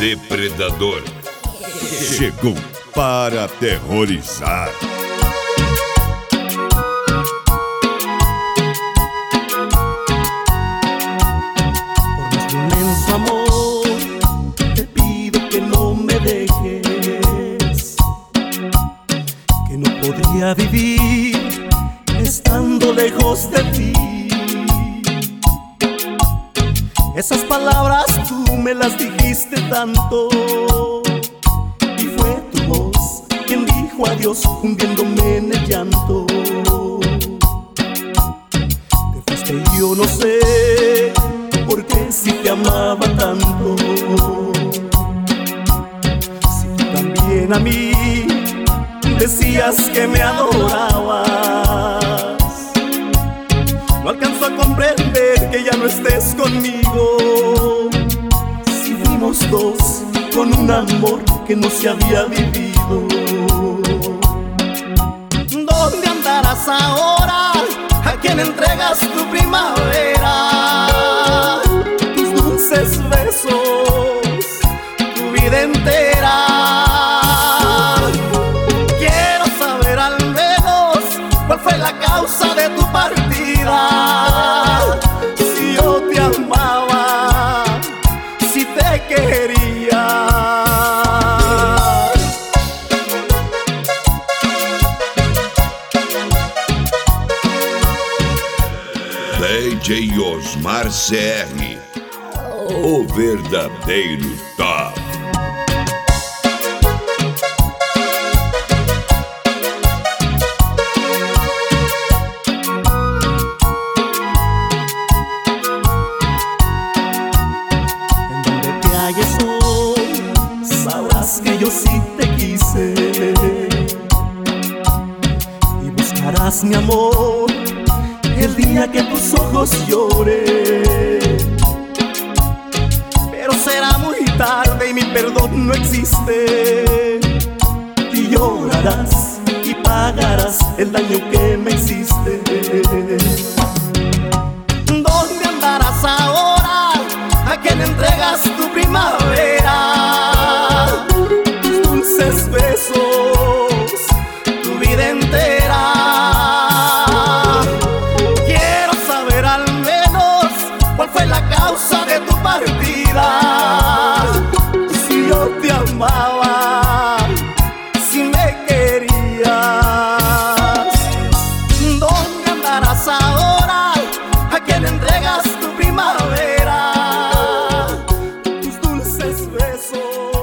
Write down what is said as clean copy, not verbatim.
Depredador chegou para aterrorizar. Por nuestro inmenso amor, te pido que no me dejes, que no podría vivir estando lejos de ti. Esas palabras tú me las dijiste tanto, y fue tu voz quien dijo adiós hundiéndome en el llanto. Te fuiste y yo no sé por qué si te amaba tanto. Si tú también a mí decías que me adorabas, no alcanzo a comprender que ya no estés conmigo. Si fuimos dos con un amor que no se había vivido. ¿Dónde andarás ahora? ¿A quién entregas tu primavera? Tus dulces besos, tu vida entera. Quiero saber al menos cuál fue la causa de tu partida. Si yo te amaba, si te quería. DJ Osmar CR, o verdadeiro top. Sabrás que yo sí te quise y buscarás mi amor el día que tus ojos lloren. Pero será muy tarde y mi perdón no existe, y llorarás y pagarás el daño que me hiciste. ¿Dónde andarás ahora? ¿A quién entregas tu primavera? Tus dulces besos, tu vida entera. Quiero saber al menos cuál fue la causa de tu partida. Si yo te amaba, si me querías. ¿Dónde andarás ahora? ¿A quién entregas tu primavera? Tus dulces besos.